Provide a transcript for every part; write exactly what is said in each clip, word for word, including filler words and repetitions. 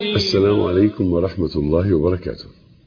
السلام عليكم ورحمة الله وبركاته.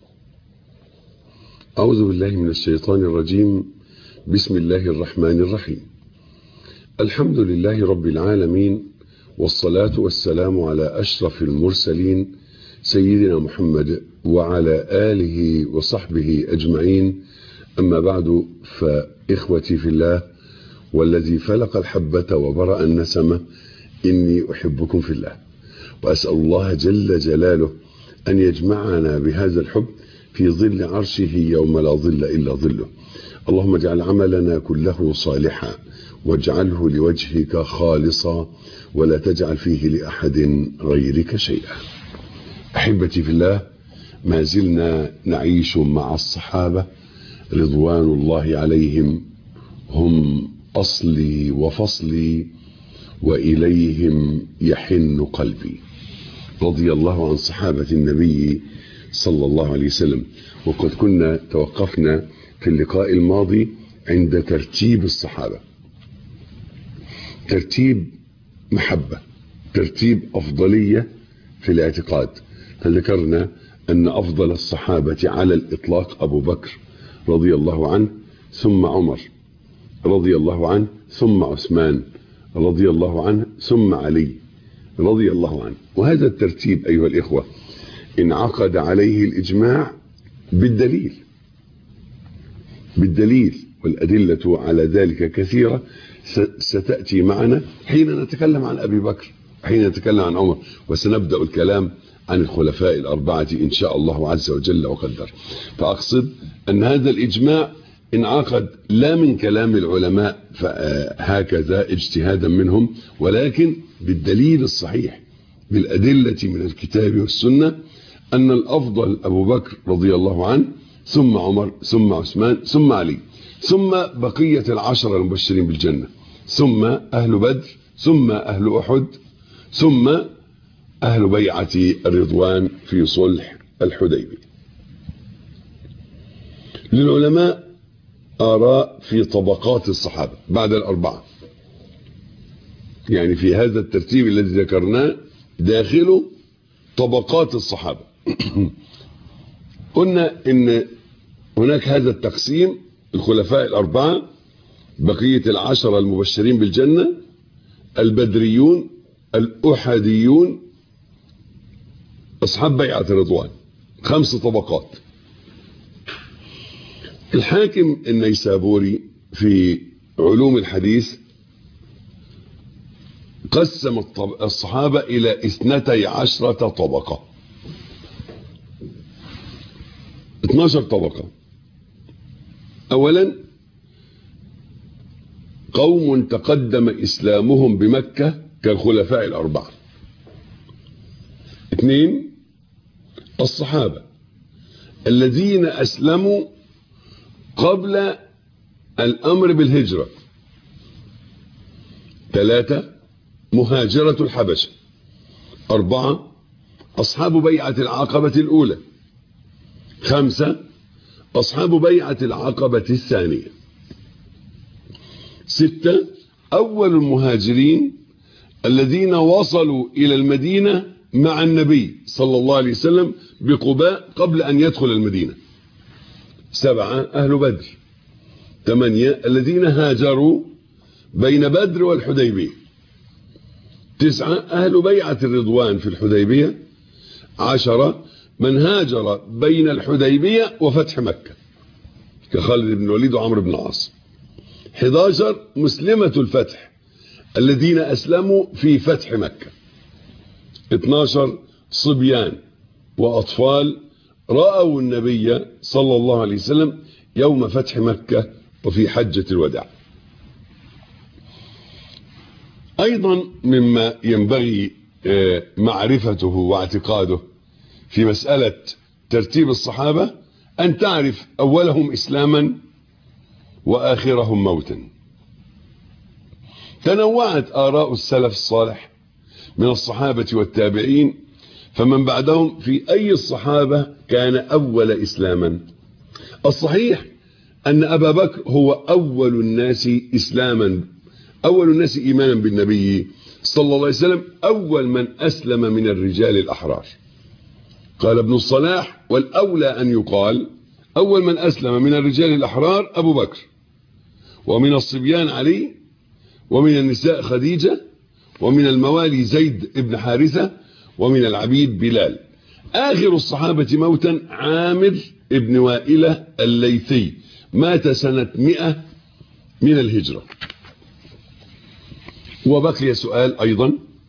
أعوذ بالله من الشيطان الرجيم. بسم الله الرحمن الرحيم. الحمد لله رب العالمين، والصلاة والسلام على أشرف المرسلين سيدنا محمد وعلى آله وصحبه أجمعين. أما بعد، فإخوتي في الله والذي فلق الحبة وبرأ النسمة، إني أحبكم في الله، وأسأل الله جل جلاله أن يجمعنا بهذا الحب في ظل عرشه يوم لا ظل إلا ظله. اللهم اجعل عملنا كله صالحا، واجعله لوجهك خالصا، ولا تجعل فيه لأحد غيرك شيئا. أحبتي في الله، ما زلنا نعيش مع الصحابة رضوان الله عليهم، هم أصلي وفصلي، وإليهم يحن قلبي. رضي الله عن صحابة النبي صلى الله عليه وسلم. وقد كنا توقفنا في اللقاء الماضي عند ترتيب الصحابة، ترتيب محبة، ترتيب أفضلية في الاعتقاد. فذكرنا أن أفضل الصحابة على الإطلاق أبو بكر رضي الله عنه، ثم عمر رضي الله عنه، ثم عثمان رضي الله عنه، ثم علي رضي الله عنه. وهذا الترتيب أيها الإخوة انعقد عليه الإجماع بالدليل بالدليل والأدلة على ذلك كثيرة ستأتي معنا حين نتكلم عن أبي بكر، حين نتكلم عن عمر، وسنبدأ الكلام عن الخلفاء الأربعة إن شاء الله عز وجل وقدر. فأقصد أن هذا الإجماع انعقد لا من كلام العلماء هكذا اجتهادا منهم، ولكن بالدليل الصحيح، بالأدلة من الكتاب والسنة، أن الأفضل أبو بكر رضي الله عنه، ثم عمر، ثم عثمان، ثم علي، ثم بقية العشرة المبشرين بالجنة، ثم أهل بدر، ثم أهل أحد، ثم أهل بيعة الرضوان في صلح الحديبية. للعلماء آراء في طبقات الصحابة بعد الأربعة، يعني في هذا الترتيب الذي ذكرناه داخله طبقات الصحابة. قلنا إن هناك هذا التقسيم: الخلفاء الأربعة، بقية العشرة المبشرين بالجنة، البدريون، الأحديون، أصحاب بيعة الرضوان. خمس طبقات. الحاكم النيسابوري في علوم الحديث قسم الصحابة إلى اثنتي عشرة طبقة، اثناشر طبقة. أولا، قوم تقدم إسلامهم بمكة كالخلفاء الأربعة. اثنين، الصحابة الذين أسلموا قبل الأمر بالهجرة. ثلاثة، مهاجرة الحبشة. أربعة، أصحاب بيعة العقبة الأولى. خمسة، أصحاب بيعة العقبة الثانية. ستة، أول المهاجرين الذين وصلوا إلى المدينة مع النبي صلى الله عليه وسلم بقباء قبل أن يدخل المدينة. سبعة، أهل بدر. ثمانية، الذين هاجروا بين بدر والحديبية. تسعة، أهل بيعة الرضوان في الحديبية. عشرة، من هاجر بين الحديبية وفتح مكة كخالد بن الوليد وعمرو بن العاص. حداشر، مسلمة الفتح الذين أسلموا في فتح مكة. اثناشر، صبيان وأطفال رأوا النبي صلى الله عليه وسلم يوم فتح مكة وفي حجة الوداع. أيضا مما ينبغي معرفته واعتقاده في مسألة ترتيب الصحابة أن تعرف أولهم إسلاما وآخرهم موتا. تنوعت آراء السلف الصالح من الصحابة والتابعين، فمن بعدهم في أي الصحابة كان أول إسلاما. الصحيح أن أبا بكر هو أول الناس إسلاما، أول الناس إيمانا بالنبي صلى الله عليه وسلم، أول من أسلم من الرجال الأحرار. قال ابن الصلاح: والأولى أن يقال أول من أسلم من الرجال الأحرار أبو بكر، ومن الصبيان علي، ومن النساء خديجة، ومن الموالي زيد ابن حارثة، ومن العبيد بلال. آخر الصحابة موتا عامر ابن وائلة الليثي، مات سنة مئة من الهجرة. وبقي سؤال أيضا: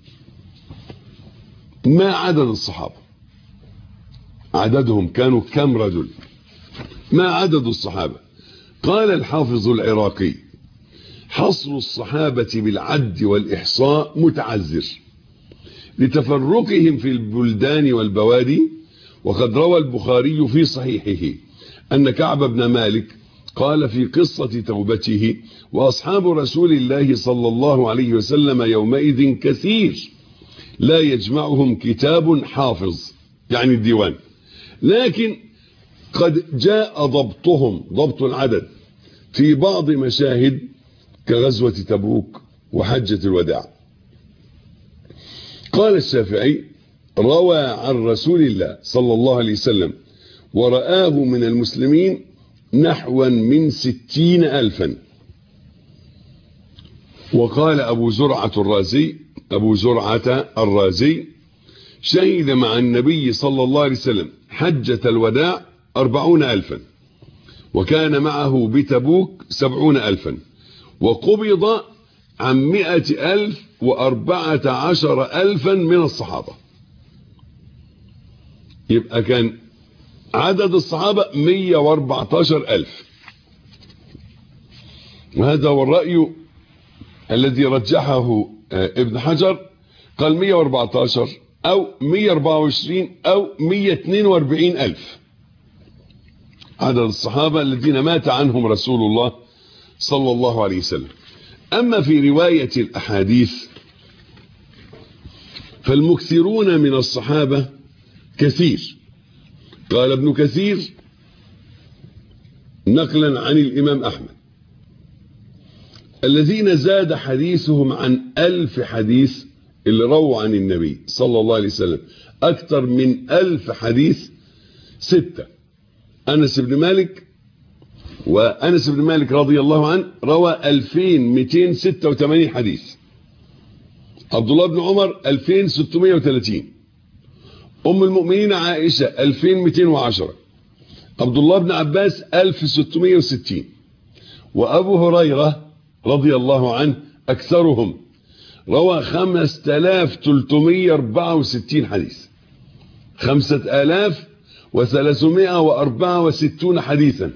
ما عدد الصحابة؟ عددهم كانوا كم رجل؟ ما عدد الصحابة؟ قال الحافظ العراقي: حصر الصحابة بالعد والإحصاء متعذر لتفرقهم في البلدان والبوادي. وقد روى البخاري في صحيحه أن كعب بن مالك قال في قصة توبته: وأصحاب رسول الله صلى الله عليه وسلم يومئذ كثير لا يجمعهم كتاب حافظ، يعني الديوان، لكن قد جاء ضبطهم، ضبط العدد، في بعض مشاهد كغزوة تبوك وحجة الوداع. قال الشافعي: روى عن رسول الله صلى الله عليه وسلم ورآه من المسلمين نحوا من ستين ألفا. وقال أبو زرعة الرازي أبو زرعة الرازي: شهد مع النبي صلى الله عليه وسلم حجة الوداع أربعون ألفا، وكان معه بتبوك سبعون ألفا، وقبض عن مئة ألف وأربعة عشر ألفا من الصحابة. يبقى كان عدد الصحابة مئة وأربعة عشر ألف. وهذا هو الرأي الذي رجحه ابن حجر، قال مئة وأربعة عشر أو مئة وأربعة وعشرين أو مئة واثنين وأربعين ألف عدد الصحابة الذين مات عنهم رسول الله صلى الله عليه وسلم. أما في رواية الأحاديث فالمكثرون من الصحابة كثير. قال ابن كثير نقلا عن الإمام أحمد: الذين زاد حديثهم عن ألف حديث، اللي رووا عن النبي صلى الله عليه وسلم أكثر من ألف حديث، ستة: أنس بن مالك، وأنس بن مالك رضي الله عنه روى ألفين ومئتين وستة وثمانين حديث. عبد الله بن عمر ألفين وستمئة وثلاثين. أم المؤمنين عائشة ألفين ومئتين وعشرة. عبد الله بن عباس ألف وستمئة وستين. وأبو هريرة رضي الله عنه أكثرهم، روى خمسة آلاف وثلاثمئة وأربعة وستين حديث، خمسة آلاف وثلاثمئة وأربعة وستين حديثا،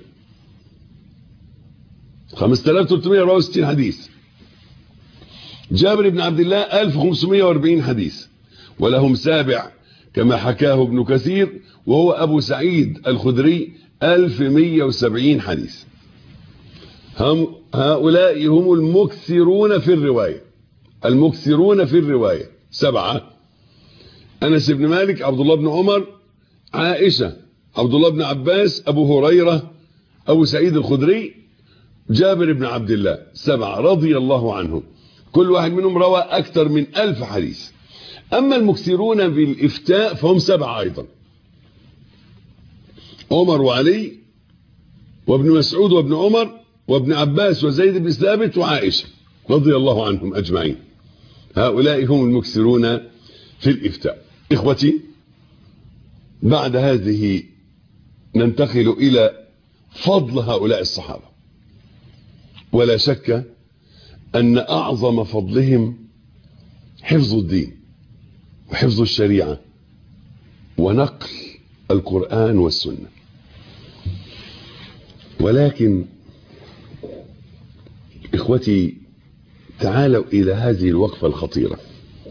خمسة آلاف وثلاثمئة وأربعة وستين حديث. جابر بن عبد الله ألف وخمسمئة وأربعين حديث، ولهم سابع كما حكاه ابن كثير وهو أبو سعيد الخدري ألف ومئة وسبعين حديث. هم هؤلاء هم المكثرون في الرواية، المكثرون في الرواية سبعة: أنس بن مالك، عبد الله بن عمر، عائشة، عبد الله بن عباس، أبو هريرة، أبو سعيد الخدري، جابر بن عبد الله، سبعة رضي الله عنهم، كل واحد منهم روى أكثر من ألف حديث. أما المكثرون بالإفتاء فهم سبعة أيضا: عمر وعلي وابن مسعود وابن عمر وابن عباس وزيد بن ثابت وعائشة رضي الله عنهم أجمعين. هؤلاء هم المكثرون في الإفتاء. إخوتي، بعد هذه ننتقل إلى فضل هؤلاء الصحابة. ولا شك أن أعظم فضلهم حفظ الدين وحفظ الشريعة ونقل القرآن والسنة. ولكن إخوتي، تعالوا إلى هذه الوقفة الخطيرة: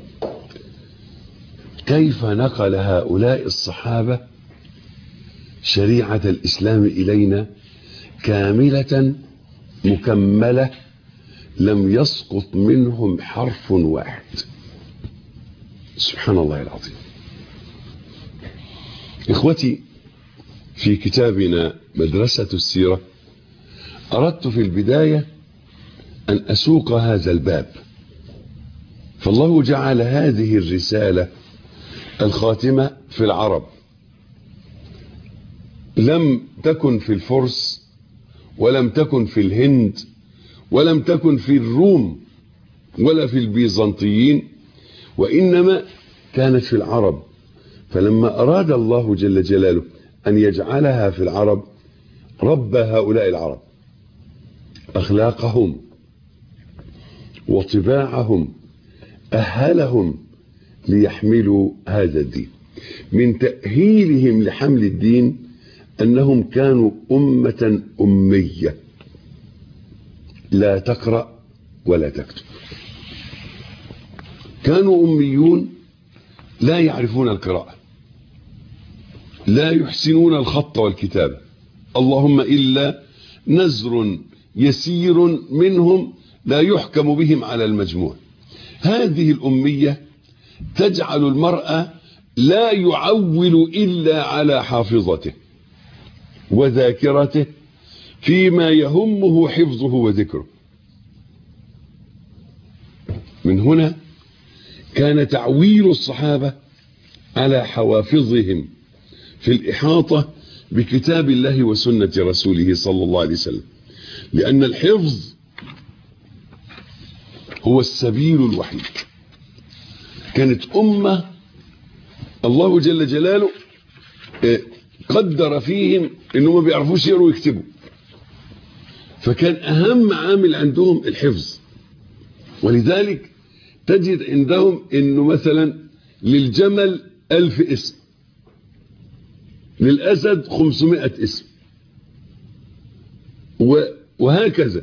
كيف نقل هؤلاء الصحابة شريعة الإسلام إلينا كاملة مكملة لم يسقط منهم حرف واحد؟ سبحان الله العظيم. إخوتي، في كتابنا مدرسة السيرة أردت في البداية أن أسوق هذا الباب، فالله جعل هذه الرسالة الخاتمة في العرب لم تكن في الفرس ولم تكن في الهند ولم تكن في الروم ولا في البيزنطيين، وإنما كانت في العرب. فلما أراد الله جل جلاله أن يجعلها في العرب ربى هؤلاء العرب، أخلاقهم وطباعهم أهلهم ليحملوا هذا الدين. من تأهيلهم لحمل الدين أنهم كانوا أمة أمية لا تقرأ ولا تكتب، كانوا أميون لا يعرفون القراءة، لا يحسنون الخط والكتابة، اللهم إلا نزر يسير منهم لا يحكم بهم على المجموع. هذه الأمية تجعل المرأة لا يعول إلا على حافظته وذاكرته فيما يهمه حفظه وذكره. من هنا كان تعويل الصحابة على حوافظهم في الإحاطة بكتاب الله وسنة رسوله صلى الله عليه وسلم، لأن الحفظ هو السبيل الوحيد. كانت أمة الله جل جلاله قدر فيهم إنهم ما بيعرفوش يقروا ويكتبوا، فكان أهم عامل عندهم الحفظ. ولذلك تجد عندهم إنه مثلا للجمل ألف اسم، للأسد خمسمائة اسم، وهكذا.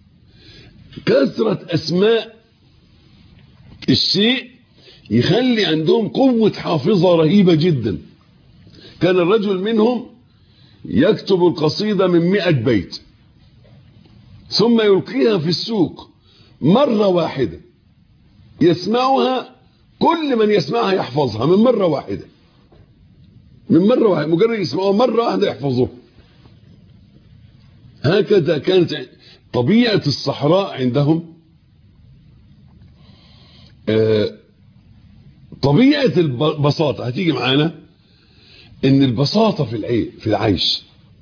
كثرة أسماء الشيء يخلي عندهم قوة حافظة رهيبة جدا. كان الرجل منهم يكتب القصيدة من مئة بيت ثم يلقيها في السوق مرة واحدة، يسمعها كل من يسمعها يحفظها من مرة واحدة، من مرة واحدة، مجرد يسمعها مرة واحدة يحفظوها. هكذا كانت طبيعة الصحراء عندهم. آه طبيعة البساطة هتيجي معانا، ان البساطة في العيش في العيش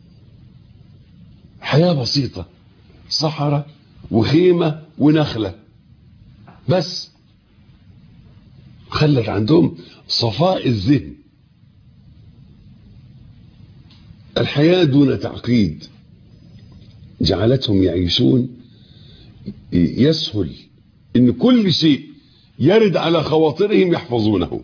حياة بسيطة، صحراء وخيمة ونخلة بس، خلت عندهم صفاء الذهن، الحياة دون تعقيد جعلتهم يعيشون يسهل ان كل شيء يرد على خواطرهم يحفظونه.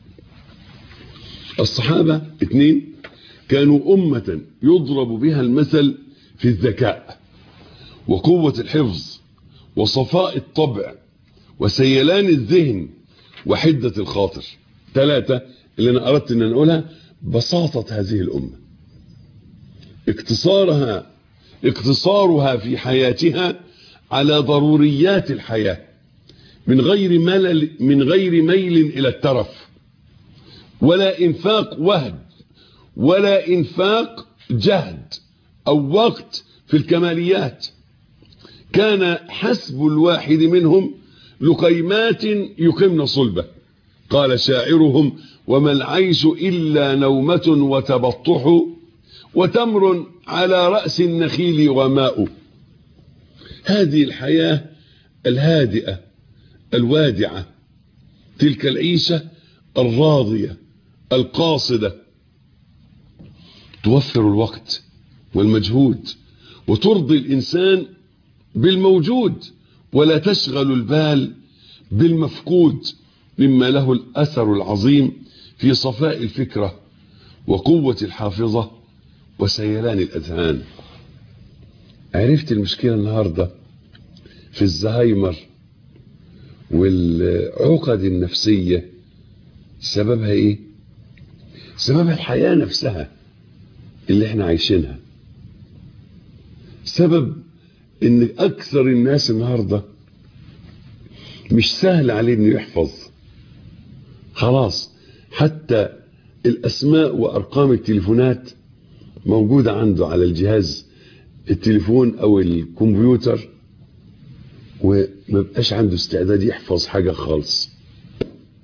الصحابة اثنين كانوا أمة يضرب بها المثل في الذكاء وقوة الحفظ وصفاء الطبع وسيلان الذهن وحدة الخاطر. ثلاثة اللي أنا أردت أن نقولها: بساطة هذه الأمة، اقتصارها اقتصارها في حياتها على ضروريات الحياة من غير ملل من غير ميل إلى الترف، ولا إنفاق وهد ولا إنفاق جهد أو وقت في الكماليات. كان حسب الواحد منهم لقيمات يقمن صلبه. قال شاعرهم: وما العيش إلا نومة وتبطح وتمر على رأس النخيل وماء. هذه الحياة الهادئة الوادعة، تلك العيشة الراضية القاصدة، توفر الوقت والمجهود وترضي الإنسان بالموجود ولا تشغل البال بالمفقود، مما له الأثر العظيم في صفاء الفكرة وقوة الحافظة وسيلان الأذهان. عرفت المشكلة النهاردة في الزهايمر والعقد النفسية سببها ايه؟ سببها الحياة نفسها اللي احنا عايشينها. سبب ان اكثر الناس النهاردة مش سهل عليه انه يحفظ، خلاص حتى الاسماء وارقام التليفونات موجودة عنده على الجهاز التليفون او الكمبيوتر، وما بقاش عنده استعداد يحفظ حاجة خالص.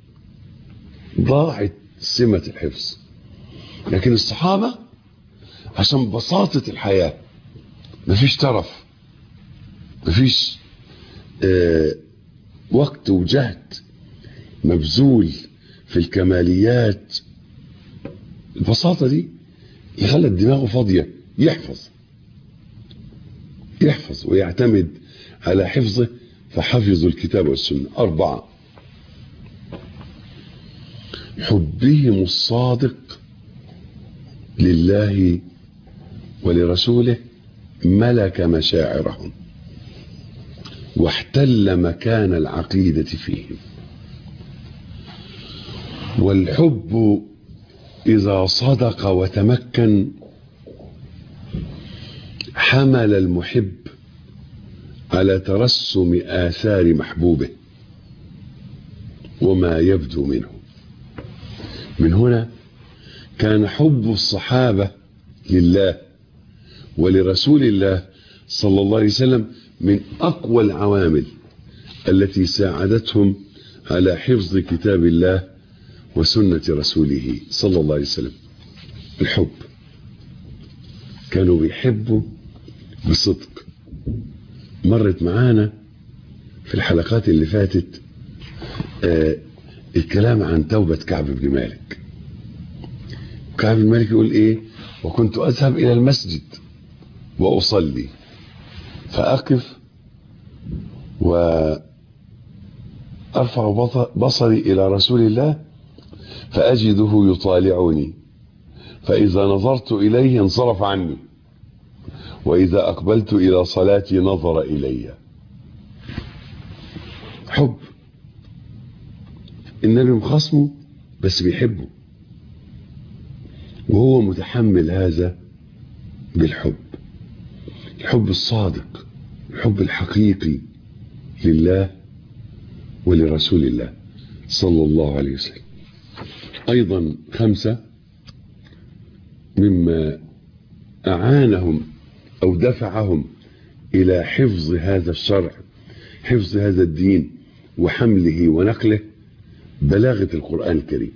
ضاعت سمة الحفظ. لكن الصحابة عشان بساطة الحياة، مفيش ترف، مفيش آه وقت وجهد مبذول في الكماليات. البساطة دي يخلي دماغه فاضية، يحفظ يحفظ ويعتمد على حفظه، فحفظوا الكتاب والسنة. أربعة، حبهم الصادق لله ولرسوله ملك مشاعرهم واحتل مكان العقيدة فيهم. والحب إذا صدق وتمكن حمل المحب على ترسم آثار محبوبه وما يبدو منه. من هنا كان حب الصحابة لله ولرسول الله صلى الله عليه وسلم من أقوى العوامل التي ساعدتهم على حفظ كتاب الله وسنة رسوله صلى الله عليه وسلم. الحب، كانوا بيحبوا بصدق. مرت معانا في الحلقات اللي فاتت آه الكلام عن توبة كعب بن مالك. كعب بن مالك يقول ايه؟ وكنت اذهب الى المسجد واصلي فاقف وارفع بصري الى رسول الله فاجده يطالعني، فاذا نظرت اليه انصرف عني، واذا اقبلت الى صلاتي نظر الي. حب. النبي مخاصمه بس بيحبه، وهو متحمل هذا بالحب، الحب الصادق، الحب الحقيقي لله ولرسول الله صلى الله عليه وسلم. ايضا خمسة، مما اعانهم او دفعهم الى حفظ هذا الشرع، حفظ هذا الدين وحمله ونقله، بلاغة القرآن الكريم.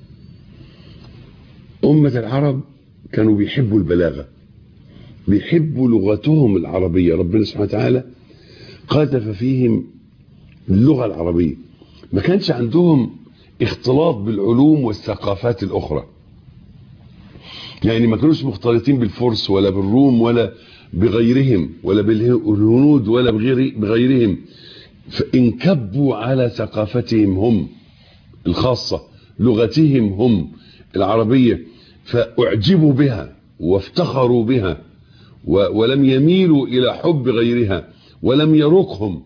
أمة العرب كانوا بيحبوا البلاغة، بيحبوا لغتهم العربية. ربنا سبحانه وتعالى قذف فيهم اللغة العربية، ما كانش عندهم اختلاط بالعلوم والثقافات الأخرى، يعني ما كانوش مختلطين بالفرس ولا بالروم ولا بغيرهم ولا بالهنود ولا بغيرهم، فانكبوا على ثقافتهم هم الخاصة، لغتهم هم العربية، فأعجبوا بها وافتخروا بها ولم يميلوا إلى حب غيرها، ولم يرقهم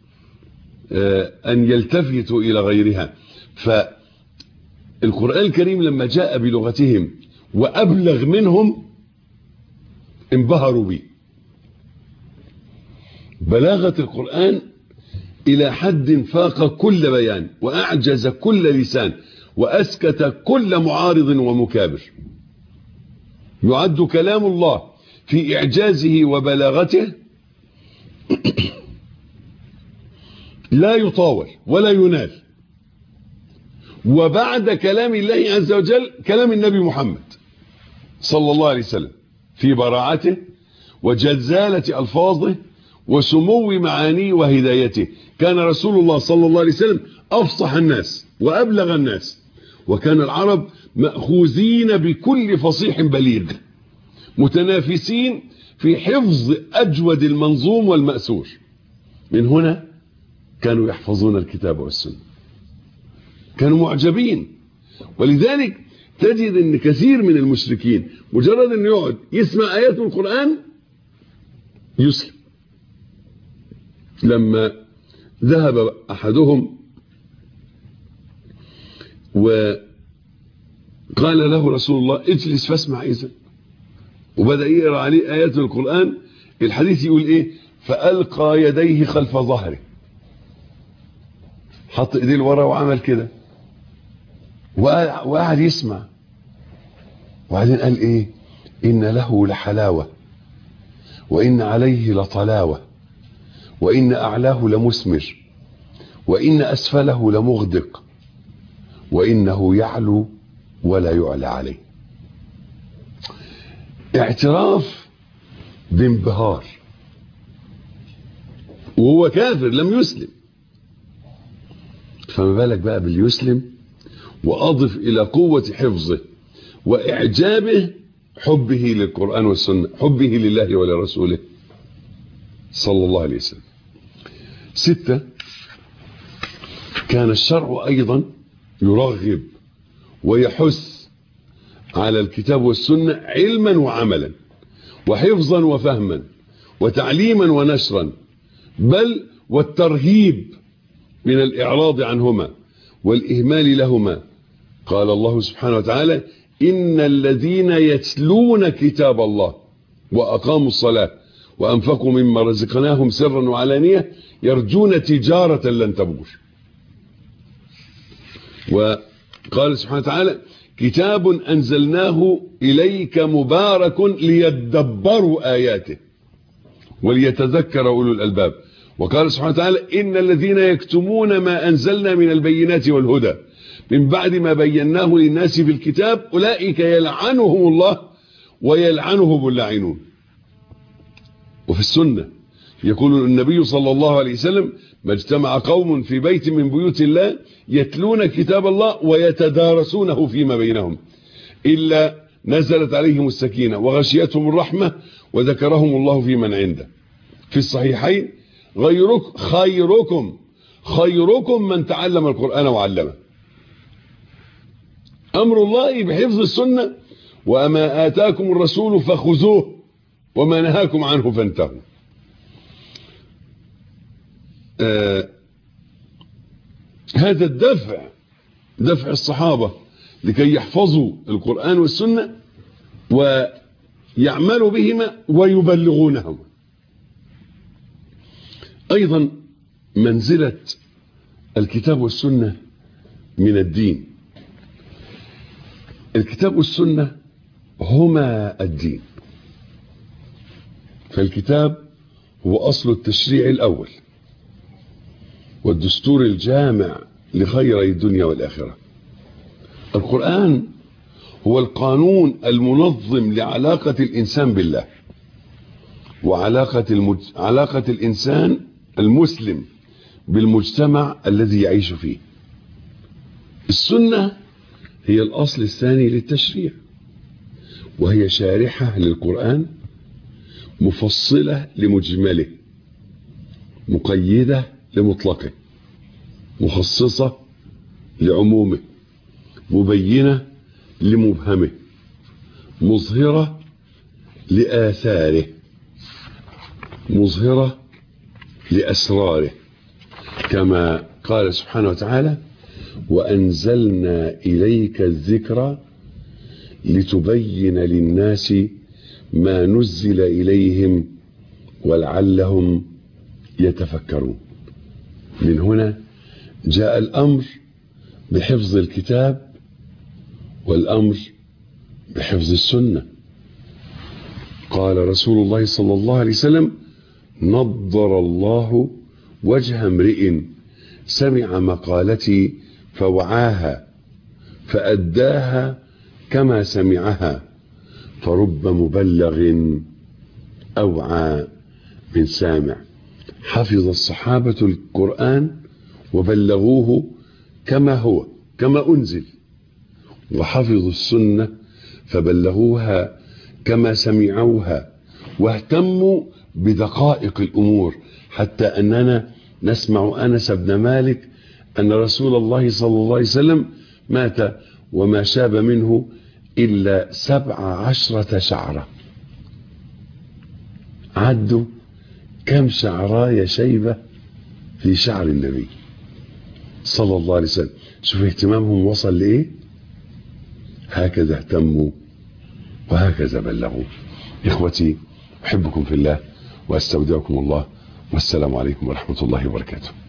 أن يلتفتوا إلى غيرها. فالقرآن الكريم لما جاء بلغتهم وأبلغ منهم انبهروا به. بلاغة القرآن إلى حد فاق كل بيان وأعجز كل لسان وأسكت كل معارض ومكابر. يعد كلام الله في إعجازه وبلاغته لا يطاول ولا ينال. وبعد كلام الله عز وجل كلام النبي محمد صلى الله عليه وسلم في براعته وجزالة ألفاظه وسمو معانيه وهدايته. كان رسول الله صلى الله عليه وسلم أفصح الناس وأبلغ الناس، وكان العرب مأخوذين بكل فصيح بليغ، متنافسين في حفظ أجود المنظوم والمأثور. من هنا كانوا يحفظون الكتاب والسنة، كانوا معجبين. ولذلك تجد ان كثير من المشركين مجرد ان يقعد يسمع آيات من القرآن يسلم. لما ذهب أحدهم وقال له رسول الله اجلس فاسمع إذن، وبدأ يقرأ عليه آيات من القرآن، الحديث يقول ايه؟ فألقى يديه خلف ظهره، حط ايديه لورا وعمل كده وقعد يسمع. وبعدين قال ايه؟ إن له لحلاوة وإن عليه لطلاوة وإن أعلاه لمثمر وإن أسفله لمغدق وإنه يعلو ولا يعلى عليه. اعتراف بانبهار، وهو كافر لم يسلم، فما بالك بقى باليسلم. وأضف إلى قوة حفظه وإعجابه حبه للقرآن والسنة، حبه لله ولرسوله صلى الله عليه وسلم. ستة، كان الشرع أيضا يرغب ويحث على الكتاب والسنة علما وعملا، وحفظا وفهما، وتعليما ونشرا، بل والترهيب من الإعراض عنهما والإهمال لهما. قال الله سبحانه وتعالى: إن الذين يتلون كتاب الله وأقاموا الصلاة وأنفقوا مما رزقناهم سرا وعلانية يرجون تجارة لن تبور. وقال سبحانه وتعالى: كتاب أنزلناه إليك مبارك ليدبروا آياته وليتذكر أولو الألباب. وقال سبحانه وتعالى: إن الذين يكتمون ما أنزلنا من البينات والهدى من بعد ما بيناه للناس في الكتاب أولئك يلعنهم الله ويلعنهم اللاعنون. وفي السنة يقول النبي صلى الله عليه وسلم: ما اجتمع قوم في بيت من بيوت الله يتلون كتاب الله ويتدارسونه فيما بينهم إلا نزلت عليهم السكينة وغشيتهم الرحمة وذكرهم الله في من عنده. في الصحيحين: غيرك خيركم خيركم من تعلم القرآن وعلمه. أمر الله بحفظ السنة: وما آتاكم الرسول فخذوه وما نهاكم عنه فانتهوا. آه هذا الدفع، دفع الصحابة لكي يحفظوا القرآن والسنة ويعملوا بهما ويبلغونهما. أيضا منزلة الكتاب والسنة من الدين. الكتاب والسنة هما الدين، فالكتاب هو أصل التشريع الأول والدستور الجامع لخيري الدنيا والآخرة. القرآن هو القانون المنظم لعلاقة الإنسان بالله وعلاقة المج... علاقة الإنسان المسلم بالمجتمع الذي يعيش فيه. السنة هي الأصل الثاني للتشريع، وهي شارحة للقرآن، مفصلة لمجمله، مقيدة لمطلقه، مخصصة لعمومه، مبينة لمبهمه، مظهرة لآثاره، مظهرة لأسراره، كما قال سبحانه وتعالى: وأنزلنا إليك الذكر لتبين للناس ما نزل إليهم ولعلهم يتفكرون. من هنا جاء الأمر بحفظ الكتاب والأمر بحفظ السنة. قال رسول الله صلى الله عليه وسلم: نضر الله وجه امرئ سمع مقالتي فوعاها فأداها كما سمعها، فرب مبلغ أوعى من سامع. حفظ الصحابة القرآن وبلغوه كما هو كما أنزل، وحفظوا السنة فبلغوها كما سمعوها، واهتموا بدقائق الأمور، حتى أننا نسمع أنس بن مالك أن رسول الله صلى الله عليه وسلم مات وما شاب منه إلا سبع عشرة شعرة. عدوا كم شعراية شيبة في شعر النبي صلى الله عليه وسلم. شوف اهتمامهم وصل لإيه. هكذا اهتموا وهكذا بلغوا. إخوتي أحبكم في الله وأستودعكم الله، والسلام عليكم ورحمة الله وبركاته.